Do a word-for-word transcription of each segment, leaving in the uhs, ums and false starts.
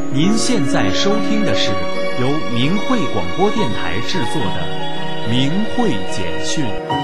您现在收听的是由明慧广播电台制作的《明慧简讯》。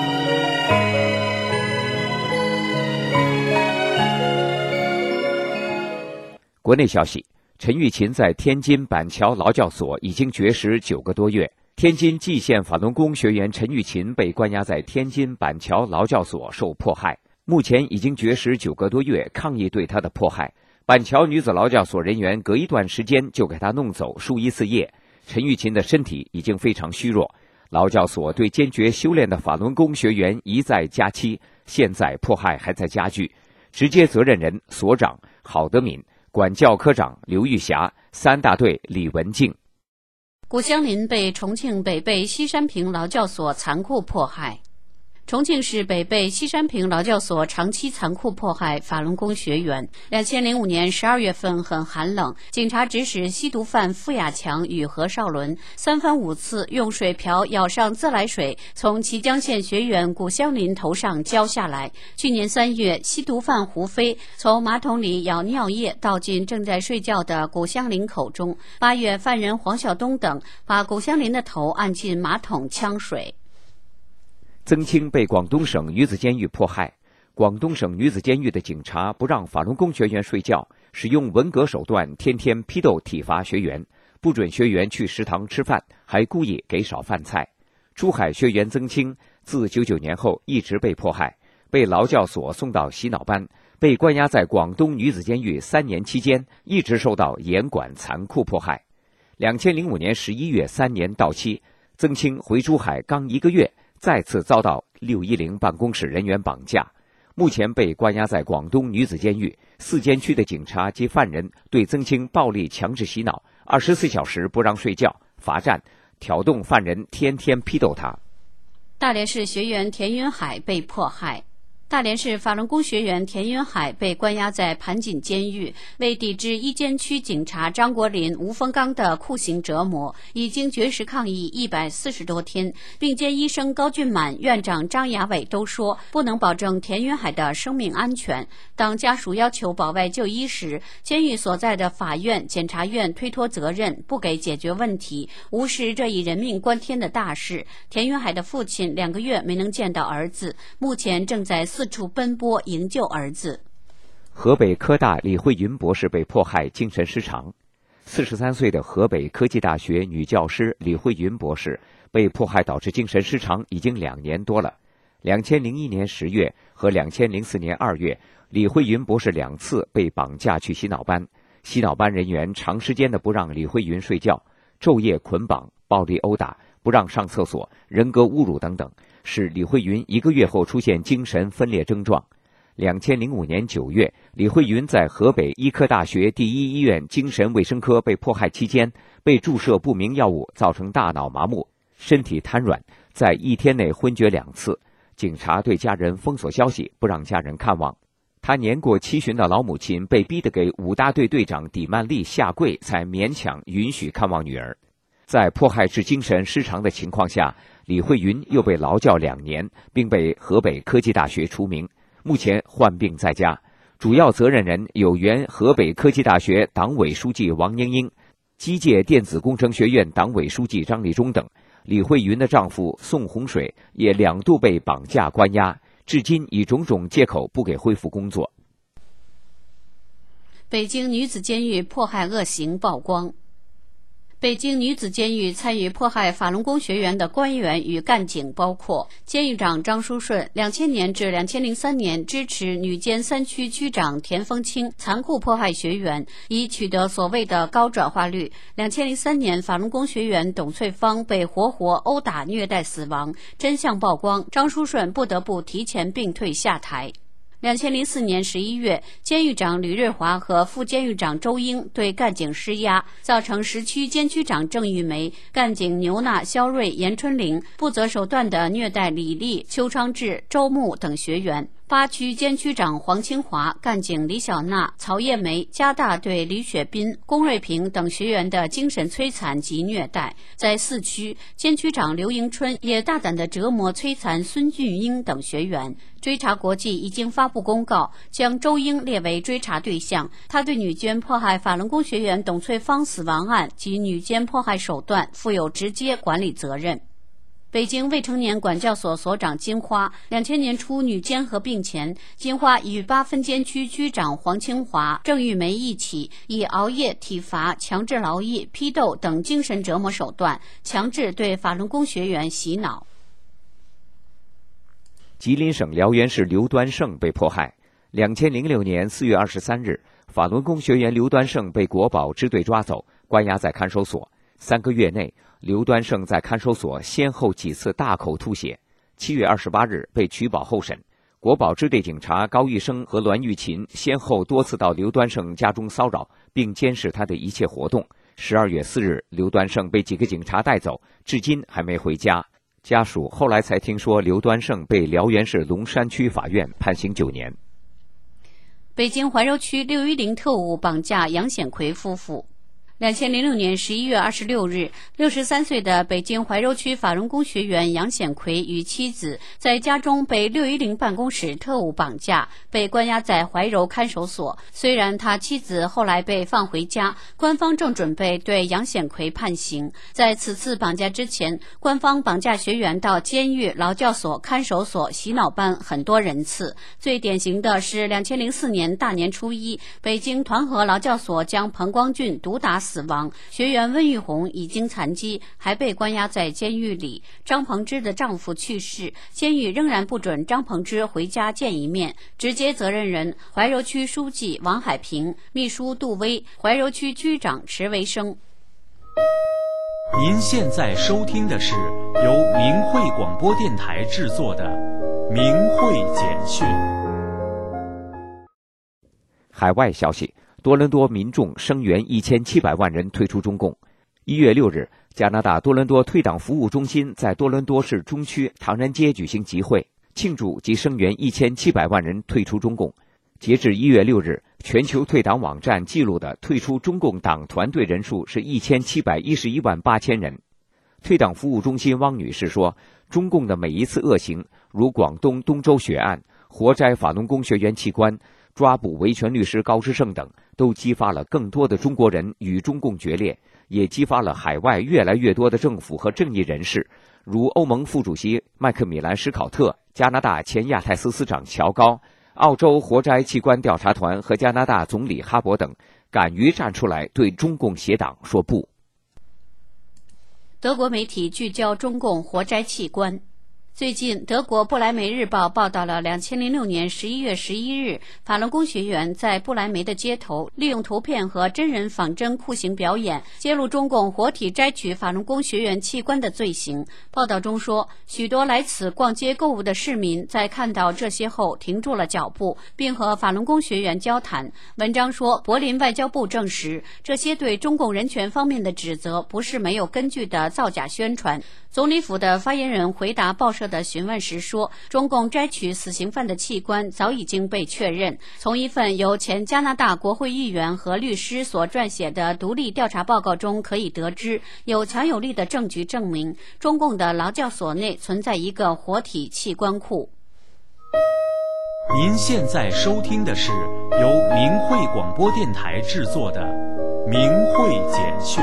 国内消息，陈玉琴在天津板桥劳教所已经绝食九个多月。天津蓟县法轮功学员陈玉琴被关押在天津板桥劳教所受迫害，目前已经绝食九个多月，抗议对她的迫害。板桥女子劳教所人员隔一段时间就给她弄走数一次夜。陈玉琴的身体已经非常虚弱，劳教所对坚决修炼的法轮功学员一再加期，现在迫害还在加剧。直接责任人所长郝德敏，管教科长刘玉霞，三大队李文静。 古香林被重庆北碚西山坪劳教所残酷迫害。重庆市北碚西山坪劳教所长期残酷迫害法轮功学员。两千零五年十二月份很寒冷，警察指使吸毒犯付亚强与何少伦三番五次用水瓢舀上自来水，从綦江县学员古香林头上浇下来。去年三月，吸毒犯胡飞从马桶里舀尿液倒进正在睡觉的古香林口中。八月，犯人黄晓东等把古香林的头按进马桶呛水。 曾青被广东省女子监狱迫害，广东省女子监狱的警察不让法轮功学员睡觉，使用文革手段天天批斗体罚学员，不准学员去食堂吃饭，还故意给少饭菜。珠海学员曾青自九九年后一直被迫害，被劳教所送到洗脑班，被关押在广东女子监狱三年期间，一直受到严管残酷迫害。两千零五年十一月三年到期，曾青回珠海刚一个月，再次遭到六一零办公室人员绑架，目前被关押在广东女子监狱。四监区的警察及犯人对曾青暴力强制洗脑，二十四小时不让睡觉，罚站，挑动犯人天天批斗他。 大连市学员田云海被迫害。大连市法轮功学员田云海被关押在盘锦监狱，为抵制一监区警察张国林、吴峰刚的酷刑折磨，已经绝食抗议一百四十多天。并监医生高俊满、院长张雅伟都说不能保证田云海的生命安全。当家属要求保外就医时，监狱所在的法院、检察院推脱责任，不给解决问题，无视这一人命关天的大事。田云海的父亲两个月没能见到儿子，目前正在四处奔波营救儿子。 河北科大李慧云博士被迫害精神失常。四十三岁的河北科技大学女教师李慧云博士被迫害导致精神失常已经两年多了。两千零一年十月和两千零四年二月，李慧云博士两次被绑架去洗脑班，洗脑班人员长时间的不让李慧云睡觉，昼夜捆绑、暴力殴打，不让上厕所，人格侮辱等等，使李慧云一个月后出现精神分裂症状。两千零五年九月，李慧云在河北医科大学第一医院精神卫生科被迫害期间，被注射不明药物，造成大脑麻木，身体瘫软，在一天内昏厥两次。警察对家人封锁消息，不让家人看望。他年过七旬的老母亲被逼得给五大队队长底曼丽下跪，才勉强允许看望女儿。在迫害致精神失常的情况下，李慧云又被劳教两年，并被河北科技大学除名，目前患病在家。主要责任人有原河北科技大学党委书记王英英、机械电子工程学院党委书记张立忠等。李慧云的丈夫宋洪水也两度被绑架关押，至今以种种借口不给恢复工作。 北京女子监狱迫害恶行曝光。北京女子监狱参与迫害法轮功学员的官员与干警包括监狱长张书顺，两千年至两千零三年支持女监三区区长田丰清残酷迫害学员，以取得所谓的高转化率。两千零三年，法轮功学员董翠芳被活活殴打虐待死亡，真相曝光，张书顺不得不提前病退下台。两千零四年十一月，监狱长吕瑞华和副监狱长周英对干警施压，造成十区监区长郑玉梅、干警牛娜、肖瑞、严春玲不择手段地虐待李丽、邱昌志、周木等学员。 八区监区长黄清华、干警李小娜、曹叶梅加大对李雪斌、龚瑞平等学员的精神摧残及虐待。在四区，监区长刘迎春也大胆地折磨摧残孙俊英等学员。追查国际已经发布公告，将周英列为追查对象。他对女监迫害法轮功学员董翠芳死亡案及女监迫害手段负有直接管理责任。北京未成年管教所所长金花，两千年初女监合并前，金花与八分监区区长黄清华、郑玉梅一起，以熬夜、体罚、强制劳役、批斗等精神折磨手段，强制对法轮功学员洗脑。 吉林省辽源市刘端胜被迫害。两千零六年四月二十三日，法轮功学员刘端胜被国保支队抓走，关押在看守所。三个月内，刘端胜在看守所先后几次大口吐血。七月二十八日被取保候审。国保支队警察高玉生和栾玉琴先后多次到刘端胜家中骚扰，并监视他的一切活动。十二月四日，刘端胜被几个警察带走，至今还没回家。家属后来才听说刘端胜被辽源市龙山区法院判刑九年。 北京怀柔区六一零特务绑架杨显奎夫妇。两千零六年十一月二十六日，六十三岁的北京怀柔区法轮功学员杨显奎与妻子在家中被六一零办公室特务绑架，被关押在怀柔看守所。虽然他妻子后来被放回家，官方正准备对杨显奎判刑。在此次绑架之前，官方绑架学员到监狱、劳教所、看守所、洗脑班很多人次。最典型的是两千零四年大年初一，北京团河劳教所将彭光俊毒打死亡，学员温玉红已经残疾，还被关押在监狱里。张鹏芝的丈夫去世，监狱仍然不准张鹏芝回家见一面。直接责任人怀柔区书记王海平，秘书杜威，怀柔区区长池维生。 您现在收听的是由明慧广播电台制作的《明慧简讯》。 海外消息，多伦多民众声援一千七百万人退出中共。一月六日，加拿大多伦多退党服务中心在多伦多市中区唐人街举行集会，庆祝及声援一千七百万人退出中共。截至一月六日，全球退党网站记录的退出中共党团队人数是一千七百一十一万八千人。退党服务中心汪女士说，中共的每一次恶行，如广东东州血案、活摘法轮功学员器官、抓捕维权律师高志胜等，都激发了更多的中国人与中共决裂，也激发了海外越来越多的政府和正义人士，如欧盟副主席麦克米兰·史考特、加拿大前亚太司司长乔高、澳洲活摘器官调查团和加拿大总理哈珀等，敢于站出来对中共邪党说不。 德国媒体聚焦中共活摘器官。最近，德国不来梅日报报道了两千零六年十一月十一日，法轮功学员在不来梅的街头利用图片和真人仿真酷刑表演，揭露中共活体摘取法轮功学员器官的罪行。报道中说，许多来此逛街购物的市民在看到这些后停住了脚步，并和法轮功学员交谈。文章说，柏林外交部证实，这些对中共人权方面的指责不是没有根据的造假宣传。总理府的发言人回答报社的询问时说，中共摘取死刑犯的器官早已经被确认。从一份由前加拿大国会议员和律师所撰写的独立调查报告中可以得知，有强有力的证据证明，中共的劳教所内存在一个活体器官库。 您现在收听的是由明慧广播电台制作的《明慧简讯》。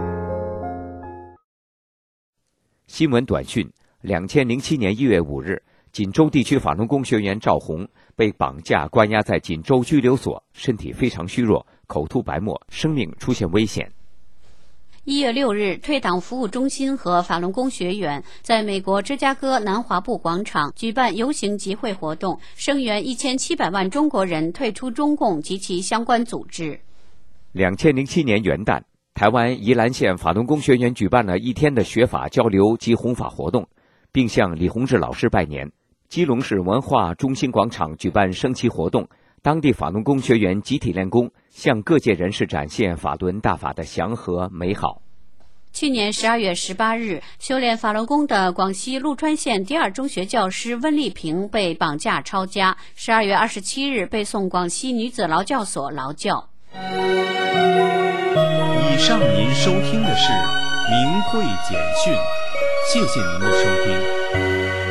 新闻短讯：两千零七年一月五日，锦州地区法轮功学员赵红被绑架关押在锦州拘留所，身体非常虚弱，口吐白沫，生命出现危险。 一月六日，退党服务中心和法轮功学员在美国芝加哥南华埠广场举办游行集会活动，声援一千七百万中国人退出中共及其相关组织。 两千零七年元旦，台湾宜兰县法轮功学员举办了一天的学法交流及弘法活动，并向李洪志老师拜年。基隆市文化中心广场举办升旗活动，当地法轮功学员集体练功，向各界人士展现法轮大法的祥和美好。 去年十二月十八日，修炼法轮功的广西陆川县第二中学教师温丽萍被绑架抄家，十二月二十七日被送广西女子劳教所劳教。 以上您收听的是明慧简讯，谢谢您的收听。